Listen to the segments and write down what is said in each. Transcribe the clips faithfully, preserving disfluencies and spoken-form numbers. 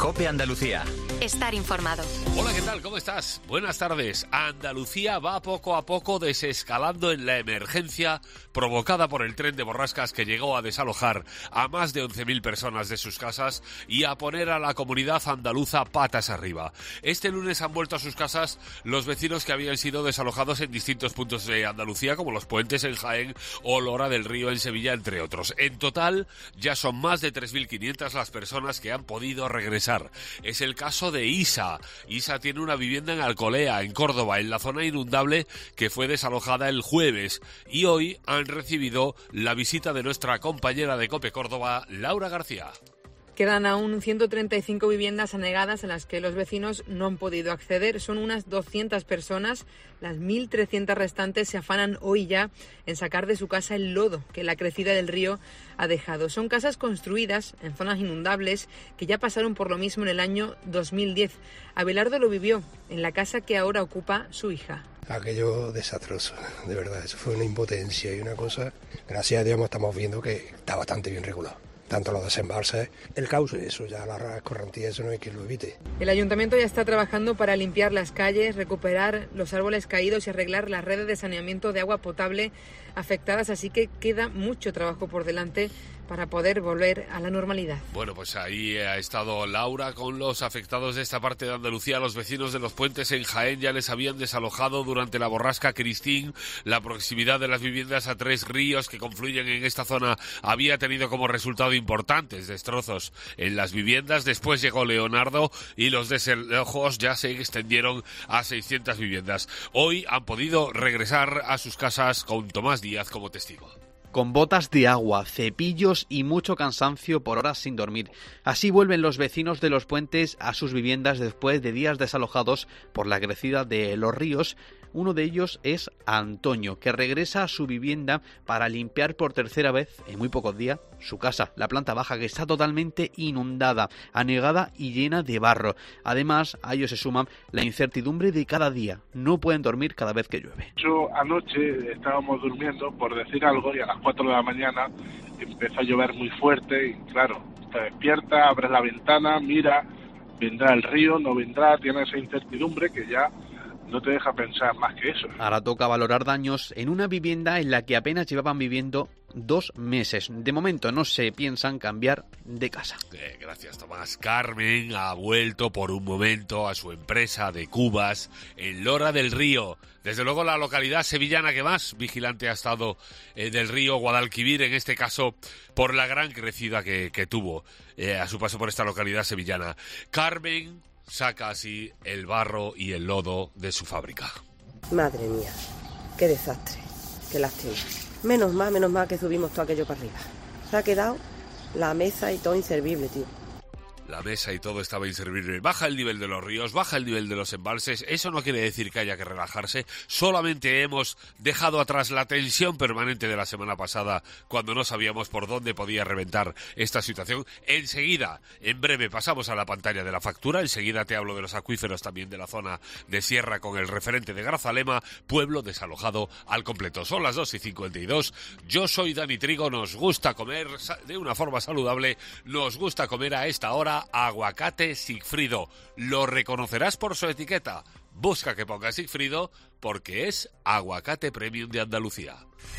COPE Andalucía. Estar informado. Hola, ¿qué tal? ¿Cómo estás? Buenas tardes. Andalucía va poco a poco desescalando en la emergencia provocada por el tren de borrascas que llegó a desalojar a más de once mil personas de sus casas y a poner a la comunidad andaluza patas arriba. Este lunes han vuelto a sus casas los vecinos que habían sido desalojados en distintos puntos de Andalucía, como Los Puentes en Jaén o Lora del Río en Sevilla, entre otros. En total, ya son más de tres mil quinientas las personas que han podido regresar. Es el caso de Isa. Isa tiene una vivienda en Alcolea, en Córdoba, en la zona inundable que fue desalojada el jueves. Y hoy han recibido la visita de nuestra compañera de COPE Córdoba, Laura García. Quedan aún ciento treinta y cinco viviendas anegadas en las que los vecinos no han podido acceder. Son unas doscientas personas. Las mil trescientas restantes se afanan hoy ya en sacar de su casa el lodo que la crecida del río ha dejado. Son casas construidas en zonas inundables que ya pasaron por lo mismo en el año dos mil diez. Abelardo lo vivió en la casa que ahora ocupa su hija. Aquello desastroso, de verdad. Eso fue una impotencia y una cosa. Gracias a Dios estamos viendo que está bastante bien regulado. Tanto los desembalses, el cauce, eso ya la escorrentía, eso no hay quien lo evite. El ayuntamiento ya está trabajando para limpiar las calles, recuperar los árboles caídos y arreglar las redes de saneamiento de agua potable afectadas, así que queda mucho trabajo por delante para poder volver a la normalidad. Bueno, pues ahí ha estado Laura con los afectados de esta parte de Andalucía. Los vecinos de Los Puentes en Jaén ya les habían desalojado durante la borrasca Cristín. La proximidad de las viviendas a tres ríos que confluyen en esta zona había tenido como resultado importantes destrozos en las viviendas. Después llegó Leonardo y los desalojos ya se extendieron a seiscientas viviendas. Hoy han podido regresar a sus casas con Tomás Díaz como testigo. Con botas de agua, cepillos y mucho cansancio por horas sin dormir. Así vuelven los vecinos de Los Puentes a sus viviendas después de días desalojados por la crecida de los ríos. Uno de ellos es Antonio, que regresa a su vivienda para limpiar por tercera vez en muy pocos días su casa, la planta baja, que está totalmente inundada, anegada y llena de barro. Además, a ello se suma la incertidumbre de cada día. No pueden dormir cada vez que llueve. Yo anoche estábamos durmiendo, por decir algo, y a las cuatro de la mañana empezó a llover muy fuerte y claro, te despiertas, abres la ventana, mira, vendrá el río, no vendrá, tienes esa incertidumbre que ya no te deja pensar más que eso. Ahora toca valorar daños en una vivienda en la que apenas llevaban viviendo dos meses. De momento no se piensan cambiar de casa. Eh, gracias, Tomás. Carmen ha vuelto por un momento a su empresa de cubas en Lora del Río. Desde luego la localidad sevillana que más vigilante ha estado eh, del río Guadalquivir, en este caso por la gran crecida que, que tuvo eh, a su paso por esta localidad sevillana. Carmen saca así el barro y el lodo de su fábrica. Madre mía, qué desastre, qué lástima. Menos mal, menos mal que subimos todo aquello para arriba. Se ha quedado la mesa y todo inservible, tío. La mesa y todo estaba inservible. Baja el nivel de los ríos, baja el nivel de los embalses. Eso no quiere decir que haya que relajarse. Solamente hemos dejado atrás la tensión permanente de la semana pasada, cuando no sabíamos por dónde podía reventar esta situación. Enseguida, en breve, pasamos a la pantalla de la factura. Enseguida te hablo de los acuíferos también de la zona de Sierra con el referente de Grazalema, pueblo desalojado al completo. Son las dos y cincuenta y dos. Yo soy Dani Trigo. Nos gusta comer de una forma saludable. Nos gusta comer a esta hora aguacate Sigfrido. Lo reconocerás por su etiqueta. Busca que ponga Sigfrido porque es aguacate premium de Andalucía.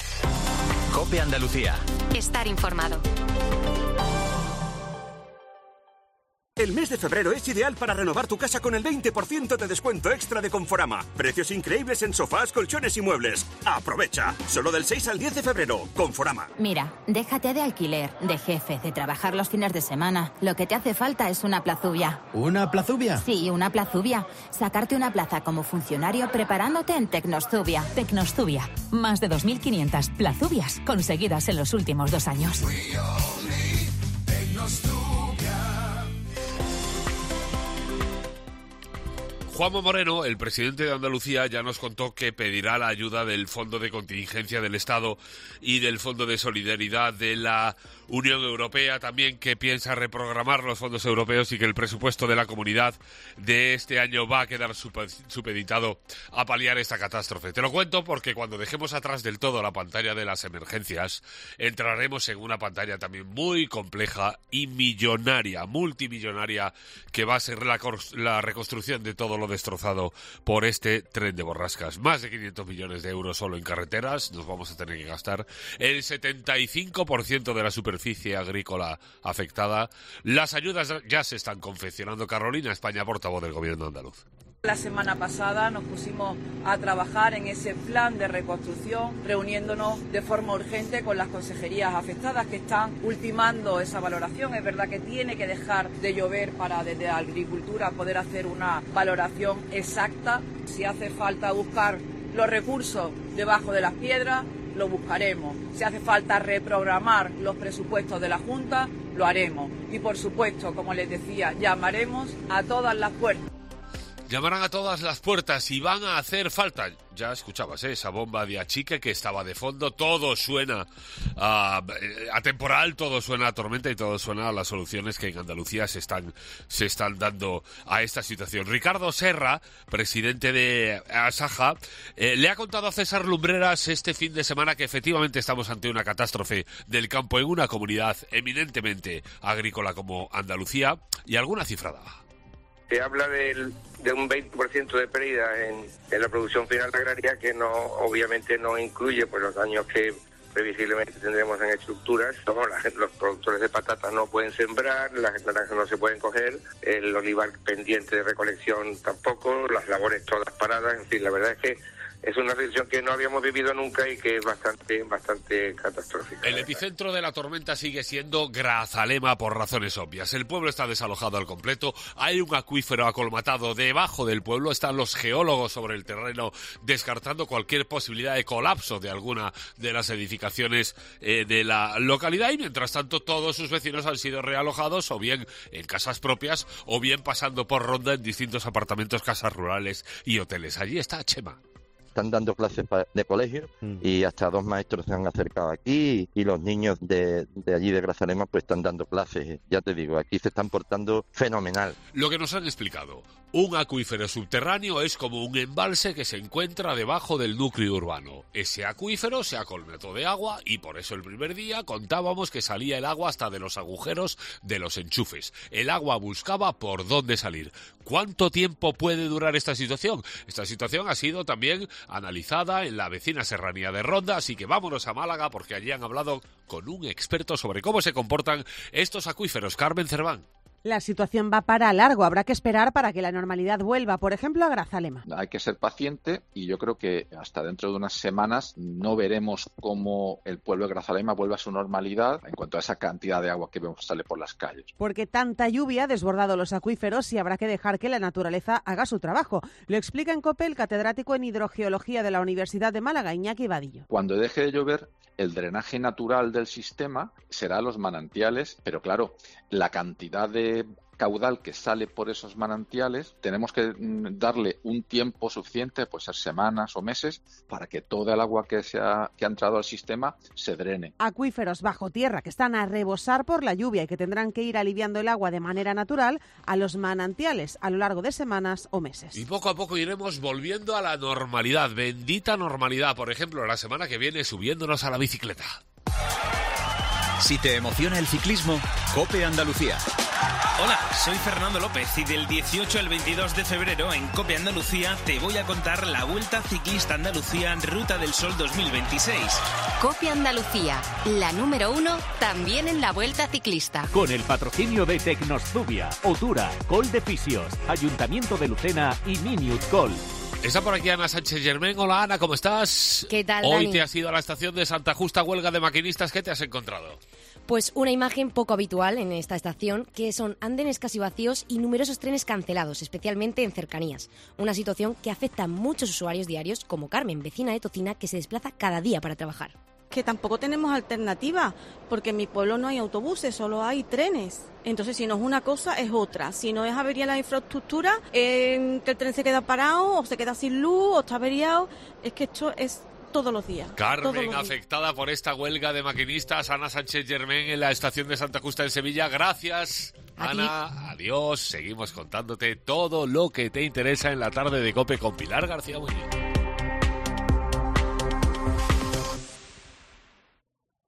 COPE Andalucía. Estar informado. El mes de febrero es ideal para renovar tu casa con el veinte por ciento de descuento extra de Conforama. Precios increíbles en sofás, colchones y muebles. ¡Aprovecha! Solo del seis al diez de febrero. Conforama. Mira, déjate de alquiler, de jefe, de trabajar los fines de semana. Lo que te hace falta es una plazubia. ¿Una plazubia? Sí, una plazubia. Sacarte una plaza como funcionario preparándote en Tecnostubia. Tecnostubia. Más de dos mil quinientas plazubias conseguidas en los últimos dos años. Juanma Moreno, el presidente de Andalucía, ya nos contó que pedirá la ayuda del Fondo de Contingencia del Estado y del Fondo de Solidaridad de la Unión Europea también, que piensa reprogramar los fondos europeos y que el presupuesto de la comunidad de este año va a quedar supeditado a paliar esta catástrofe. Te lo cuento porque cuando dejemos atrás del todo la pantalla de las emergencias, entraremos en una pantalla también muy compleja y millonaria, multimillonaria, que va a ser la, la reconstrucción de todo lo destrozado por este tren de borrascas. Más de quinientos millones de euros solo en carreteras nos vamos a tener que gastar. El setenta y cinco por ciento de la superficie agrícola afectada. Las ayudas ya se están confeccionando. Carolina España, portavoz del Gobierno andaluz. La semana pasada nos pusimos a trabajar en ese plan de reconstrucción, reuniéndonos de forma urgente con las consejerías afectadas que están ultimando esa valoración. Es verdad que tiene que dejar de llover para desde la agricultura poder hacer una valoración exacta. Si hace falta buscar los recursos debajo de las piedras, lo buscaremos. Si hace falta reprogramar los presupuestos de la Junta, lo haremos. Y por supuesto, como les decía, llamaremos a todas las puertas. Llamarán a todas las puertas y van a hacer falta. Ya escuchabas, ¿eh? Esa bomba de achique que estaba de fondo. Todo suena a, a temporal, todo suena a tormenta y todo suena a las soluciones que en Andalucía se están, se están dando a esta situación. Ricardo Serra, presidente de Asaja, eh, le ha contado a César Lumbreras este fin de semana que efectivamente estamos ante una catástrofe del campo en una comunidad eminentemente agrícola como Andalucía, y alguna cifra daba. Se habla del, de un veinte por ciento de pérdida en, en la producción final agraria, que no obviamente no incluye pues los daños que previsiblemente tendremos en estructuras. Como la, los productores de patatas no pueden sembrar, las naranjas no se pueden coger, el olivar pendiente de recolección tampoco, las labores todas paradas. En fin, la verdad es que es una situación que no habíamos vivido nunca y que es bastante, bastante catastrófica. El epicentro de la tormenta sigue siendo Grazalema por razones obvias. El pueblo está desalojado al completo, hay un acuífero acolmatado debajo del pueblo, están los geólogos sobre el terreno descartando cualquier posibilidad de colapso de alguna de las edificaciones eh, de la localidad, y mientras tanto todos sus vecinos han sido realojados o bien en casas propias o bien pasando por ronda en distintos apartamentos, casas rurales y hoteles. Allí está Chema. Están dando clases de colegio mm. y hasta dos maestros se han acercado aquí y los niños de, de allí de Grazalema pues están dando clases. Ya te digo, aquí se están portando fenomenal. Lo que nos han explicado, un acuífero subterráneo es como un embalse que se encuentra debajo del núcleo urbano. Ese acuífero se acolmató de agua y por eso el primer día contábamos que salía el agua hasta de los agujeros de los enchufes. El agua buscaba por dónde salir. ¿Cuánto tiempo puede durar esta situación? Esta situación ha sido también analizada en la vecina serranía de Ronda, así que vámonos a Málaga porque allí han hablado con un experto sobre cómo se comportan estos acuíferos. Carmen Cerván. La situación va para largo, habrá que esperar para que la normalidad vuelva, por ejemplo, a Grazalema. Hay que ser paciente y yo creo que hasta dentro de unas semanas no veremos cómo el pueblo de Grazalema vuelve a su normalidad en cuanto a esa cantidad de agua que vemos que sale por las calles. Porque tanta lluvia ha desbordado los acuíferos y habrá que dejar que la naturaleza haga su trabajo. Lo explica en COPE el catedrático en hidrogeología de la Universidad de Málaga, Iñaki Vadillo. Cuando deje de llover, el drenaje natural del sistema será los manantiales, pero claro, la cantidad de caudal que sale por esos manantiales, tenemos que darle un tiempo suficiente, pues ser semanas o meses, para que toda el agua que, se ha, que ha entrado al sistema se drene. Acuíferos bajo tierra que están a rebosar por la lluvia y que tendrán que ir aliviando el agua de manera natural a los manantiales a lo largo de semanas o meses. Y poco a poco iremos volviendo a la normalidad, bendita normalidad, por ejemplo, la semana que viene subiéndonos a la bicicleta. Si te emociona el ciclismo, COPE Andalucía. Hola, soy Fernando López y del dieciocho al veintidós de febrero en COPE Andalucía te voy a contar la Vuelta Ciclista Andalucía Ruta del Sol dos mil veintiséis. COPE Andalucía, la número uno también en la Vuelta Ciclista. Con el patrocinio de Tecnoszubia, Otura, Col de Fisios, Ayuntamiento de Lucena y Minute Col. Está por aquí Ana Sánchez Germán. Hola Ana, ¿cómo estás? ¿Qué tal, Hoy Dani? te has ido a la estación de Santa Justa, huelga de maquinistas. ¿Qué te has encontrado? Pues una imagen poco habitual en esta estación, que son andenes casi vacíos y numerosos trenes cancelados, especialmente en cercanías. Una situación que afecta a muchos usuarios diarios, como Carmen, vecina de Tocina, que se desplaza cada día para trabajar. Que tampoco tenemos alternativa, porque en mi pueblo no hay autobuses, solo hay trenes. Entonces, si no es una cosa, es otra. Si no es avería la infraestructura, eh, que el tren se queda parado, o se queda sin luz, o está averiado. Es que esto es todos los días. Carmen, todos los días. afectada por esta huelga de maquinistas. Ana Sánchez Germán en la estación de Santa Justa en Sevilla. Gracias, A Ana. ti. Adiós. Seguimos contándote todo lo que te interesa en la tarde de COPE con Pilar García Muñoz.